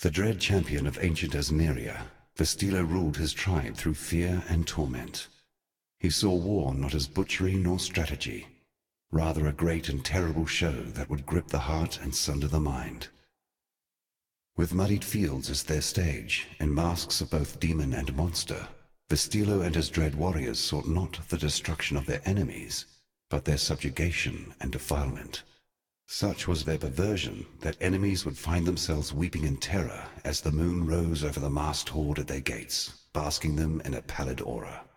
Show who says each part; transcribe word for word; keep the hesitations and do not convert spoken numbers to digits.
Speaker 1: The dread champion of ancient Asneria, Vestilo ruled his tribe through fear and torment. He saw war not as butchery nor strategy, rather a great and terrible show that would grip the heart and sunder the mind. With muddied fields as their stage, and masks of both demon and monster, Vestilo and his dread warriors sought not the destruction of their enemies, but their subjugation and defilement. Such was their perversion that enemies would find themselves weeping in terror as the moon rose over the massed horde at their gates, basking them in a pallid aura.